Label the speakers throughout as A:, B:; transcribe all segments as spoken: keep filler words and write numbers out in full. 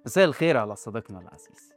A: مساء الخير على صديقنا العزيز.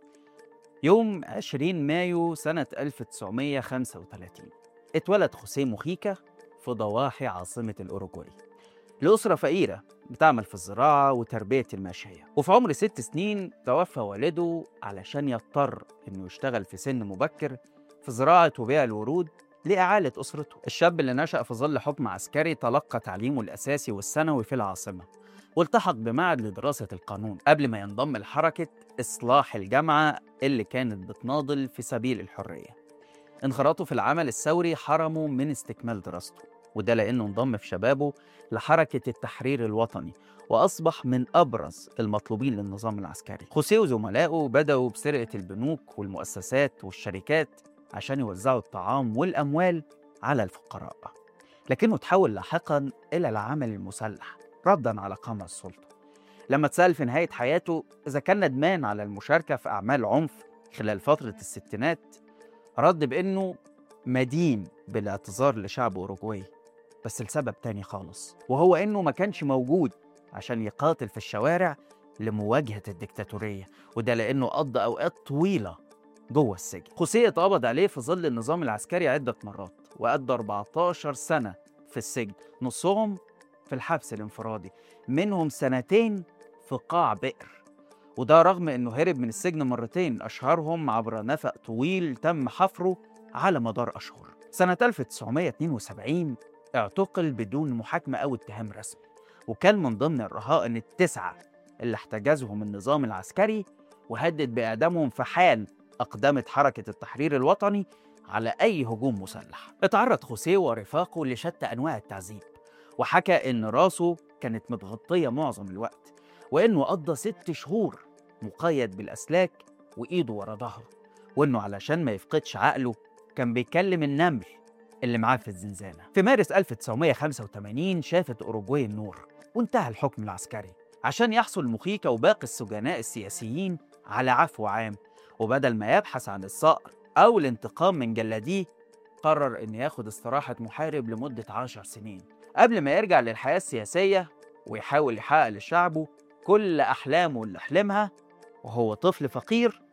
A: يوم عشرين مايو سنة ألف وتسعمية وخمسة وثلاثين اتولد خوسيه موخيكا في ضواحي عاصمة الأوروغواي لأسرة فقيرة بتعمل في الزراعة وتربية الماشية. وفي عمر ست سنين توفى والده علشان يضطر إنه يشتغل في سن مبكر في زراعة وبيع الورود لإعالة أسرته. الشاب اللي نشأ في ظل حكم عسكري تلقى تعليمه الأساسي والثانوي في العاصمة، والتحق بمعهد لدراسة القانون قبل ما ينضم لحركة إصلاح الجامعة اللي كانت بتناضل في سبيل الحرية. انخراطه في العمل الثوري حرمه من استكمال دراسته، وده لأنه انضم في شبابه لحركة التحرير الوطني، وأصبح من أبرز المطلوبين للنظام العسكري. خوسيه وزملائه بدأوا بسرقة البنوك والمؤسسات والشركات عشان يوزعوا الطعام والأموال على الفقراء، لكنه تحول لاحقا إلى العمل المسلح ردا على قمع السلطة. لما اتسأل في نهاية حياته إذا كان ندمان على المشاركة في أعمال عنف خلال فترة الستينات، رد بأنه مدين بالاعتذار لشعب أوروغواي، بس لسبب تاني خالص، وهو إنه ما كانش موجود عشان يقاتل في الشوارع لمواجهة الدكتاتورية، وده لأنه قضى أوقات طويلة جوه السجن. خوسيه اتقبض عليه في ظل النظام العسكري عدة مرات، وقضى أربعتاشر سنة في السجن، نصهم في الحبس الانفرادي، منهم سنتين في قاع بئر، وده رغم انه هرب من السجن مرتين، اشهرهم عبر نفق طويل تم حفره على مدار اشهر. سنة ألف وتسعمية واتنين وسبعين اعتقل بدون محاكمة او اتهام رسمي، وكان من ضمن الرهائن التسعة اللي احتجزهم النظام العسكري وهدد باعدامهم في حال اقدمت حركة التحرير الوطني على اي هجوم مسلح. اتعرض خوسيه ورفاقه لشتى انواع التعذيب، وحكى إن راسه كانت متغطية معظم الوقت، وإنه قضى ست شهور مقيد بالأسلاك وإيده ورا ظهره، وإنه علشان ما يفقدش عقله كان بيكلم النمل اللي معاه في الزنزانة. في مارس ألف وتسعمية وخمسة وتمانين شافت أوروغواي النور وانتهى الحكم العسكري عشان يحصل موخيكا وباقي السجناء السياسيين على عفو عام، وبدل ما يبحث عن الصقر أو الانتقام من جلاديه قرر إنه ياخد استراحة محارب لمدة عشر سنين قبل ما يرجع للحياة السياسية ويحاول يحقق لشعبه كل أحلامه اللي حلمها وهو طفل فقير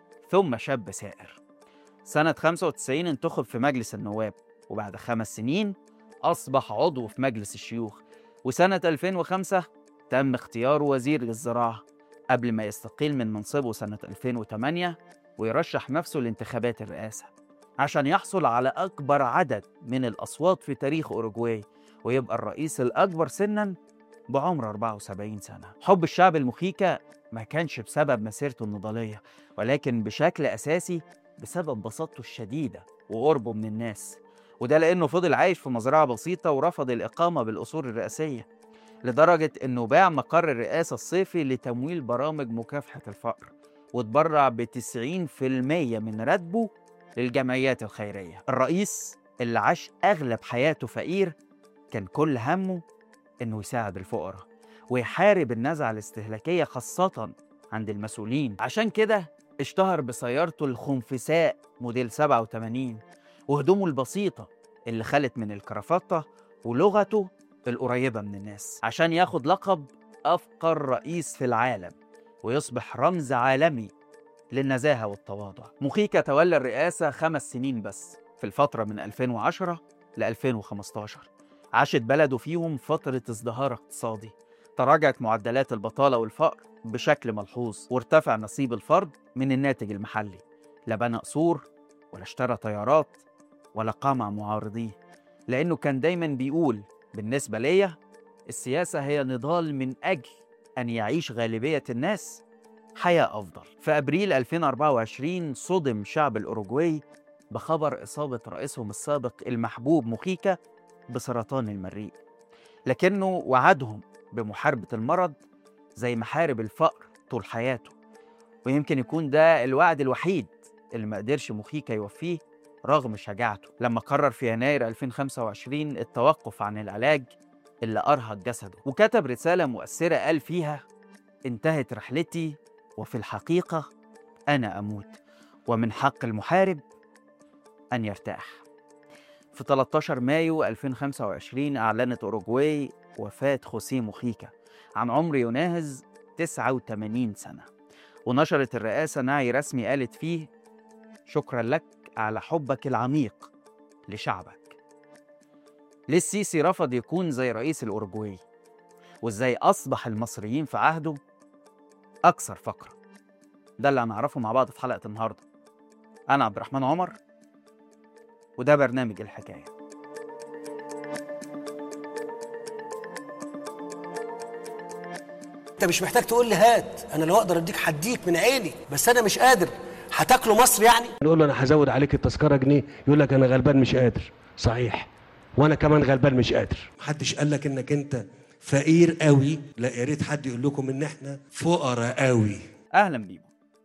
A: ثم شاب سائر. سنة خمسة وتسعين انتخب في مجلس النواب، وبعد خمس سنين أصبح عضو في مجلس الشيوخ، وسنة ألفين وخمسة تم اختياره وزير للزراعة قبل ما يستقيل من منصبه سنة ألفين وتمانية ويرشح نفسه لانتخابات الرئاسة عشان يحصل على أكبر عدد من الأصوات في تاريخ أوروغواي، ويبقى الرئيس الأكبر سناً بعمر أربعة وسبعين سنة. حب الشعب الموخيكا ما كانش بسبب مسيرته النضالية، ولكن بشكل أساسي بسبب بساطته الشديدة وقربه من الناس، وده لأنه فضل عايش في مزرعة بسيطة ورفض الإقامة بالقصور الرئاسية، لدرجة أنه باع مقر الرئاسة الصيفي لتمويل برامج مكافحة الفقر، وتبرع بتسعين في المية من راتبه للجمعيات الخيرية. الرئيس اللي عاش أغلب حياته فقير كان كل همه إنه يساعد الفقراء ويحارب النزعة الاستهلاكية خاصة عند المسؤولين. عشان كده اشتهر بسيارته الخنفساء موديل سبعة وتمانين وهدومه البسيطة اللي خلت من الكرافتة ولغته القريبة من الناس، عشان ياخد لقب أفقر رئيس في العالم ويصبح رمز عالمي للنزاهة والتواضع. موخيكا تولى الرئاسة خمس سنين بس في الفترة من ألفين وعشرة ل ألفين وخمستاشر، عاشت بلده فيهم فترة ازدهار اقتصادي، تراجعت معدلات البطالة والفقر بشكل ملحوظ، وارتفع نصيب الفرد من الناتج المحلي. لا بنى قصور ولا اشترى طيارات ولا قمع معارضيه، لأنه كان دايما بيقول بالنسبة ليا السياسة هي نضال من أجل أن يعيش غالبية الناس حياة أفضل. في أبريل ألفين وأربعة وعشرين صدم شعب الأوروغواي بخبر إصابة رئيسهم السابق المحبوب موخيكا بسرطان المريء، لكنه وعدهم بمحاربة المرض زي محارب الفقر طول حياته، ويمكن يكون ده الوعد الوحيد اللي ما قدرش موخيكا يوفيه رغم شجاعته لما قرر في يناير ألفين وخمسة وعشرين التوقف عن العلاج اللي أرهق جسده، وكتب رسالة مؤثرة قال فيها: انتهت رحلتي وفي الحقيقة أنا أموت، ومن حق المحارب أن يرتاح. في ثلاثة عشر مايو ألفين وخمسة وعشرين أعلنت أوروغواي وفاة خوسيه موخيكا عن عمر يناهز تسعة وثمانين سنة، ونشرت الرئاسة نعي رسمي قالت فيه: شكرا لك على حبك العميق لشعبك. ليه السيسي رفض يكون زي رئيس الأوروجواي؟ وإزاي أصبح المصريين في عهده أكثر فقرا؟ ده اللي هنعرفه مع بعض في حلقة النهاردة. أنا عبد الرحمن عمر، وده برنامج الحكاية.
B: انت مش محتاج تقول لي هات، انا لو اقدر اديك هديك من عيني، بس انا مش قادر. هتاكلوا مصر يعني؟
C: نقول له انا هزود عليك التذكره جنيه، يقول لك انا غلبان مش قادر. صحيح، وانا كمان غلبان مش قادر.
D: محدش قال لك انك انت فقير قوي، لا يا ريت حد يقول لكم ان احنا فقراء قوي.
A: أهلا بيكم.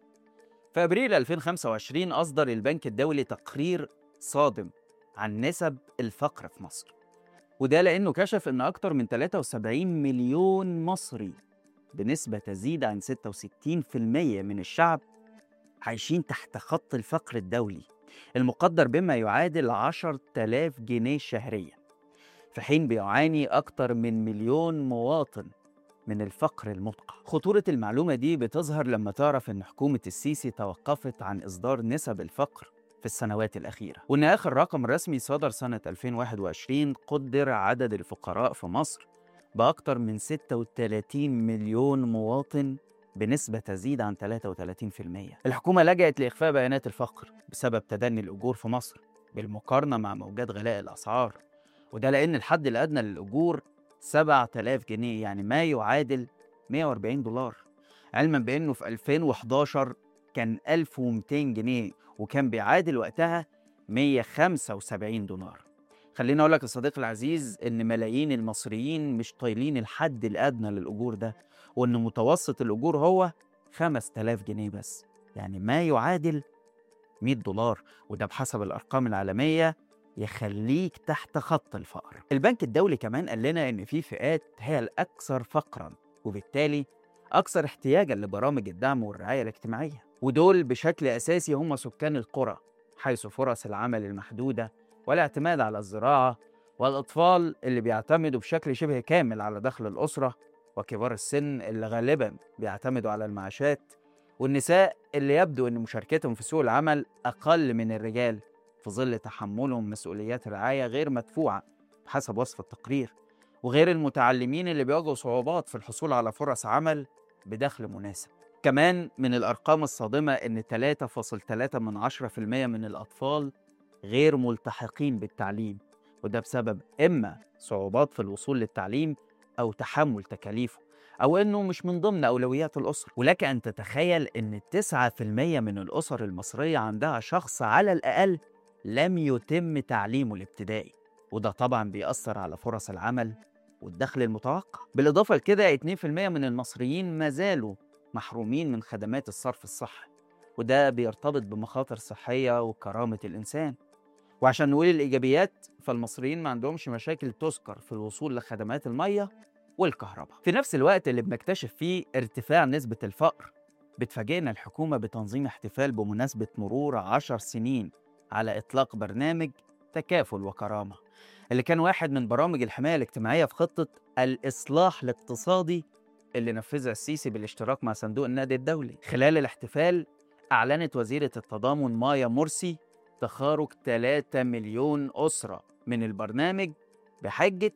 A: في أبريل ألفين وخمسة وعشرين أصدر البنك الدولي تقرير صادم عن نسب الفقر في مصر، وده لأنه كشف إن أكتر من ثلاثة وسبعين مليون مصري بنسبة تزيد عن ستة وستين بالمئة من الشعب عايشين تحت خط الفقر الدولي المقدر بما يعادل عشرة آلاف جنيه شهريا، في حين بيعاني أكتر من مليون مواطن من الفقر المدقع. خطورة المعلومة دي بتظهر لما تعرف إن حكومة السيسي توقفت عن إصدار نسب الفقر في السنوات الأخيرة، وإن آخر رقم رسمي صدر سنة ألفين وواحد وعشرين قدر عدد الفقراء في مصر بأكتر من ستة وثلاثين مليون مواطن بنسبة تزيد عن ثلاثة وثلاثين بالمئة. الحكومة لجأت لإخفاء بيانات الفقر بسبب تدني الأجور في مصر بالمقارنة مع موجات غلاء الأسعار، وده لأن الحد الأدنى للأجور سبعة آلاف جنيه، يعني ما يعادل مئة وأربعين دولار، علما بأنه في ألفين وإحداشر كان ألف ومئتين جنيه وكان بيعادل وقتها مئة وخمسة وسبعين دولار. خليني أقول لك يا صديقي العزيز إن ملايين المصريين مش طايلين الحد الأدنى للأجور ده، وإن متوسط الأجور هو خمسة آلاف جنيه بس، يعني ما يعادل مئة دولار، وده بحسب الأرقام العالمية يخليك تحت خط الفقر. البنك الدولي كمان قال لنا إن في فئات هي الأكثر فقراً وبالتالي أكثر احتياجاً لبرامج الدعم والرعاية الاجتماعية، ودول بشكل أساسي هم سكان القرى، حيث فرص العمل المحدودة والاعتماد على الزراعة، والأطفال اللي بيعتمدوا بشكل شبه كامل على دخل الأسرة، وكبار السن اللي غالباً بيعتمدوا على المعاشات، والنساء اللي يبدو أن مشاركتهم في سوق العمل أقل من الرجال في ظل تحملهم مسؤوليات رعاية غير مدفوعة بحسب وصف التقرير، وغير المتعلمين اللي بيواجهوا صعوبات في الحصول على فرص عمل بدخل مناسب. كمان من الأرقام الصادمة إن ثلاثة فاصلة ثلاثة بالمئة من الأطفال غير ملتحقين بالتعليم، وده بسبب إما صعوبات في الوصول للتعليم أو تحمل تكاليفه أو إنه مش من ضمن أولويات الأسرة. ولك أن تتخيل إن تسعة بالمئة من الأسر المصرية عندها شخص على الأقل لم يتم تعليمه الابتدائي، وده طبعا بيأثر على فرص العمل والدخل المتوقع. بالإضافة لكده اثنين بالمئة من المصريين ما زالوا محرومين من خدمات الصرف الصحي، وده بيرتبط بمخاطر صحية وكرامة الإنسان. وعشان نقول الإيجابيات، فالمصريين ما عندهمش مشاكل تذكر في الوصول لخدمات المية والكهرباء. في نفس الوقت اللي بنكتشف فيه ارتفاع نسبة الفقر، بتفاجئنا الحكومة بتنظيم احتفال بمناسبة مرور عشر سنين على إطلاق برنامج تكافل وكرامة، اللي كان واحد من برامج الحماية الاجتماعية في خطة الإصلاح الاقتصادي اللي نفذها السيسي بالاشتراك مع صندوق النقد الدولي. خلال الاحتفال أعلنت وزيرة التضامن مايا مرسي تخارج ثلاثة مليون أسرة من البرنامج بحجة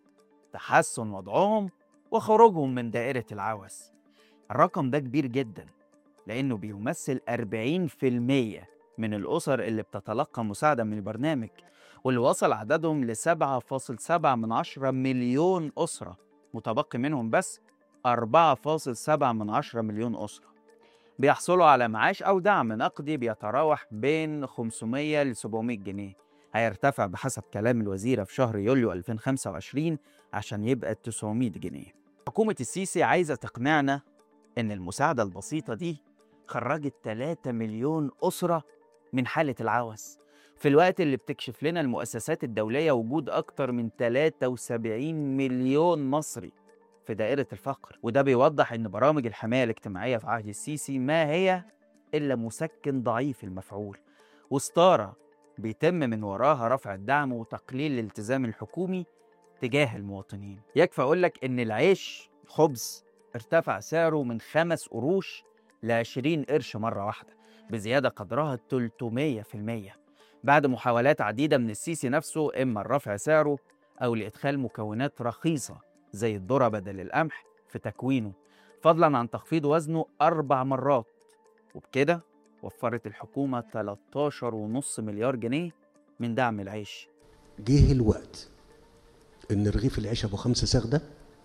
A: تحسن وضعهم وخروجهم من دائرة العوز. الرقم ده كبير جدا لأنه بيمثل أربعين بالمئة من الأسر اللي بتتلقى مساعدة من البرنامج، واللي وصل عددهم ل سبعة فاصلة سبعة مليون أسرة، متبقي منهم بس أربعة فاصلة سبعة مليون أسرة بيحصلوا على معاش أو دعم نقدي بيتراوح بين خمسمئة ل سبعمئة جنيه، هيرتفع بحسب كلام الوزيرة في شهر يوليو ألفين وخمسة وعشرين عشان يبقى تسعمئة جنيه. حكومة السيسي عايزة تقنعنا إن المساعدة البسيطة دي خرجت ثلاثة مليون أسرة من حالة العوز، في الوقت اللي بتكشف لنا المؤسسات الدولية وجود أكتر من ثلاثة وسبعين مليون مصري في دائرة الفقر. وده بيوضح إن برامج الحماية الاجتماعية في عهد السيسي ما هي إلا مسكن ضعيف المفعول، وستارة بيتم من وراها رفع الدعم وتقليل الالتزام الحكومي تجاه المواطنين. يكفي أقول لك إن العيش، الخبز ارتفع سعره من خمس قروش ل عشرين قرش مرة واحدة، بزيادة قدرها ثلاثمية في المية، بعد محاولات عديدة من السيسي نفسه إما لرفع سعره أو لإدخال مكونات رخيصة زي الذرة بدل القمح في تكوينه، فضلا عن تخفيض وزنه أربع مرات. وبكده وفرت الحكومة ثلاثة عشر فاصلة خمسة مليار جنيه من دعم العيش.
D: جه الوقت ان رغيف العيش ابو خمسة ساغ ده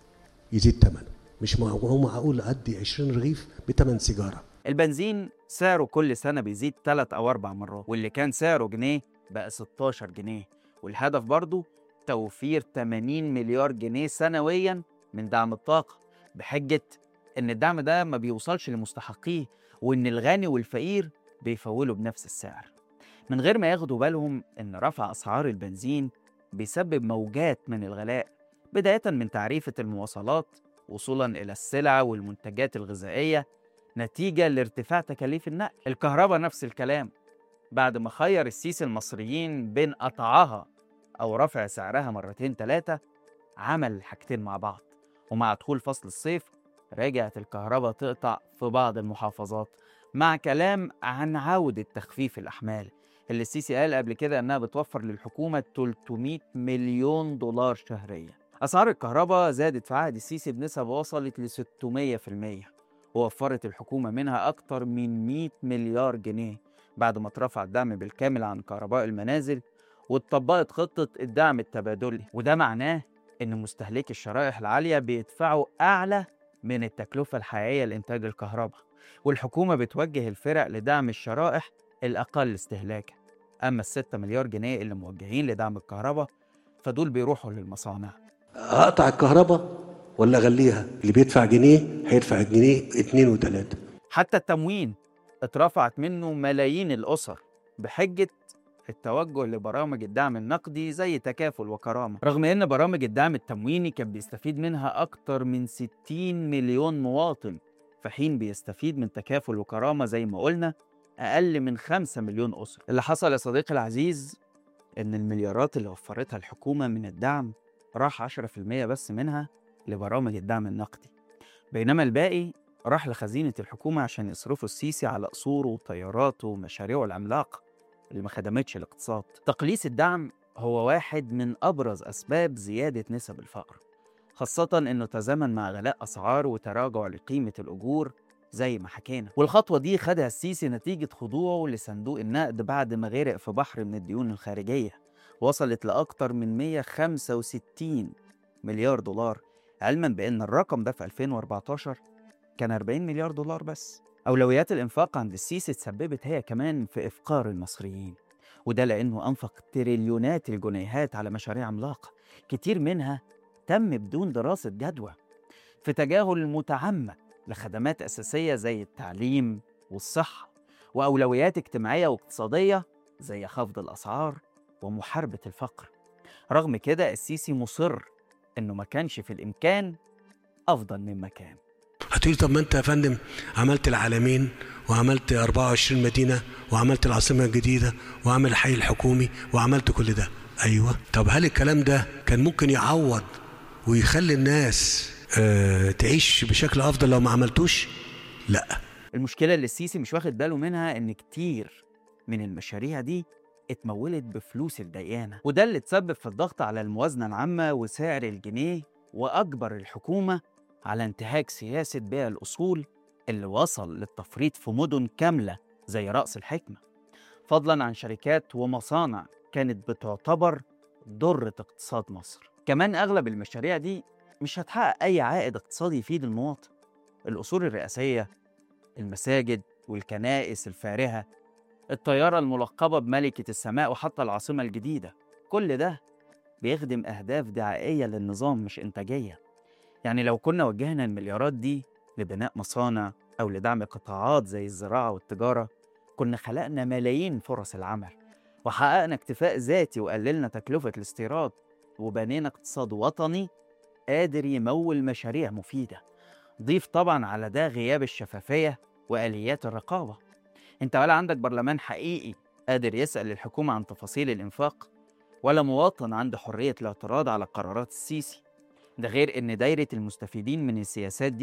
D: يزيد ثمنه، مش معقول معقول ادي عشرين رغيف بثمن سيجاره.
A: البنزين سعره كل سنة بيزيد ثلاث أو أربع مرات، واللي كان سعره جنيه بقى ستاشر جنيه، والهدف برضو توفير ثمانين مليار جنيه سنويا من دعم الطاقة، بحجة إن الدعم ده ما بيوصلش لمستحقيه، وإن الغني والفقير بيفولوا بنفس السعر، من غير ما ياخدوا بالهم إن رفع أسعار البنزين بيسبب موجات من الغلاء، بداية من تعريفة المواصلات وصولا إلى السلع والمنتجات الغذائية نتيجة لارتفاع تكاليف النقل. الكهرباء نفس الكلام، بعد ما خير السيسي المصريين بين قطعها أو رفع سعرها مرتين ثلاثة، عمل الحاجتين مع بعض، ومع دخول فصل الصيف رجعت الكهرباء تقطع في بعض المحافظات، مع كلام عن عودة تخفيف الأحمال اللي السيسي قال قبل كده أنها بتوفر للحكومة ثلاثمية مليون دولار شهريا. أسعار الكهرباء زادت في عهد السيسي بنسب وصلت ل ستمية في المية، ووفرت الحكومة منها أكتر من مية مليار جنيه بعد ما اترفع الدعم بالكامل عن كهرباء المنازل واتطبقت خطة الدعم التبادلي، وده معناه إن مستهلكي الشرائح العالية بيدفعوا أعلى من التكلفة الحقيقية لإنتاج الكهرباء، والحكومة بتوجه الفرق لدعم الشرائح الأقل استهلاكا. أما الستة مليار جنيه اللي موجهين لدعم الكهرباء فدول بيروحوا للمصانع.
D: اقطع الكهرباء ولا اغليها؟ اللي بيدفع جنيه هيدفع جنيه اتنين وتلاته.
A: حتى التموين اترفعت منه ملايين الأسر بحجة التوجه لبرامج الدعم النقدي زي تكافل وكرامة، رغم إن برامج الدعم التمويني كان بيستفيد منها أكتر من ستين مليون مواطن، في حين بيستفيد من تكافل وكرامة زي ما قلنا أقل من خمسة مليون أسرة. اللي حصل يا صديقي العزيز إن المليارات اللي وفرتها الحكومة من الدعم راح عشرة في المية بس منها لبرامج الدعم النقدي، بينما الباقي راح لخزينة الحكومة عشان يصرفوا السيسي على قصوره وطياراته ومشاريعه العملاقة اللي ما خدمتش الاقتصاد. تقليص الدعم هو واحد من أبرز أسباب زيادة نسب الفقر، خاصة إنه تزامن مع غلاء أسعار وتراجع لقيمة الأجور زي ما حكينا، والخطوة دي خدها السيسي نتيجة خضوعه لصندوق النقد بعد ما غرق في بحر من الديون الخارجية وصلت لأكتر من مية وخمسة وستين مليار دولار، علما بأن الرقم ده في ألفين وأربعتاشر كان أربعين مليار دولار بس. أولويات الإنفاق عند السيسي تسببت هي كمان في إفقار المصريين، وده لأنه أنفق تريليونات الجنيهات على مشاريع عملاقة كتير منها تم بدون دراسة جدوى، في تجاهل متعمد لخدمات أساسية زي التعليم والصحة، وأولويات اجتماعية واقتصادية زي خفض الأسعار ومحاربة الفقر. رغم كده السيسي مصر إنه ما كانش في الإمكان أفضل مما كان.
D: هتقولي طب ما انت يا فندم عملت العالمين وعملت أربعة وعشرين مدينه وعملت العاصمه الجديده وعمل الحي الحكومي وعملت كل ده. ايوه، طب هل الكلام ده كان ممكن يعوض ويخلي الناس اه تعيش بشكل افضل لو ما عملتوش؟ لا.
A: المشكله اللي السيسي مش واخد باله منها ان كتير من المشاريع دي اتمولت بفلوس الديانه، وده اللي تسبب في الضغط على الموازنه العامه وسعر الجنيه، واجبر الحكومه على انتهاك سياسة بيع الأصول اللي وصل للتفريط في مدن كاملة زي رأس الحكمة، فضلاً عن شركات ومصانع كانت بتعتبر ضرة اقتصاد مصر. كمان أغلب المشاريع دي مش هتحقق أي عائد اقتصادي يفيد المواطن. الأصول الرئاسية، المساجد والكنائس الفارهة، الطيارة الملقبة بملكة السماء وحتى العاصمة الجديدة، كل ده بيخدم أهداف دعائية للنظام مش إنتاجية. يعني لو كنا وجهنا المليارات دي لبناء مصانع أو لدعم قطاعات زي الزراعة والتجارة، كنا خلقنا ملايين فرص العمل وحققنا اكتفاء ذاتي وقللنا تكلفة الاستيراد وبنينا اقتصاد وطني قادر يمول مشاريع مفيدة. ضيف طبعا على ده غياب الشفافية وآليات الرقابة. انت ولا عندك برلمان حقيقي قادر يسأل الحكومة عن تفاصيل الإنفاق، ولا مواطن عنده حرية الاعتراض على قرارات السيسي. ده غير إن دايرة المستفيدين من السياسات دي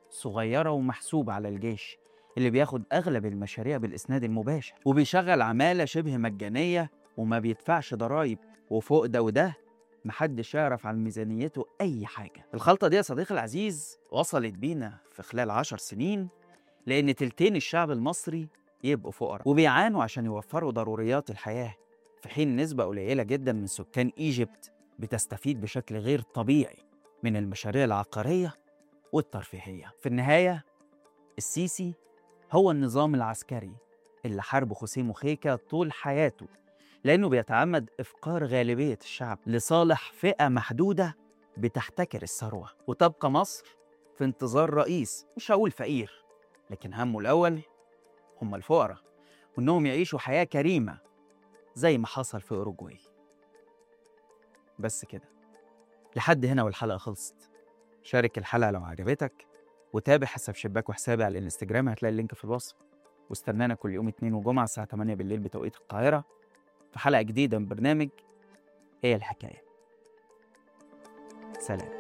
A: صغيرة ومحسوبة على الجيش اللي بياخد أغلب المشاريع بالإسناد المباشر، وبيشغل عمالة شبه مجانية وما بيدفعش ضرايب، وفوق ده وده محدش يعرف عن ميزانيته أي حاجة. الخلطة دي يا صديقي العزيز وصلت بينا في خلال عشر سنين لأن تلتين الشعب المصري يبقوا فقراء وبيعانوا عشان يوفروا ضروريات الحياة، في حين نسبة قليلة جدا من سكان إيجيبت بتستفيد بشكل غير طبيعي من المشاريع العقارية والترفيهية. في النهاية السيسي هو النظام العسكري اللي حاربه خوسيه موخيكا طول حياته، لأنه بيتعمد إفقار غالبية الشعب لصالح فئة محدودة بتحتكر الثروة. وتبقى مصر في انتظار رئيس مش هقول فقير، لكن همه الأول هم الفقراء، وإنهم يعيشوا حياة كريمة زي ما حصل في أوروجواي. بس كده، لحد هنا والحلقة خلصت. شارك الحلقة لو عجبتك، وتابع حساب شباك وحسابي على الانستجرام، هتلاقي اللينك في الوصف. واستنانا كل يوم اثنين وجمعة الساعة ثمانية بالليل بتوقيت القاهرة في حلقة جديدة من برنامج هي الحكاية. سلام.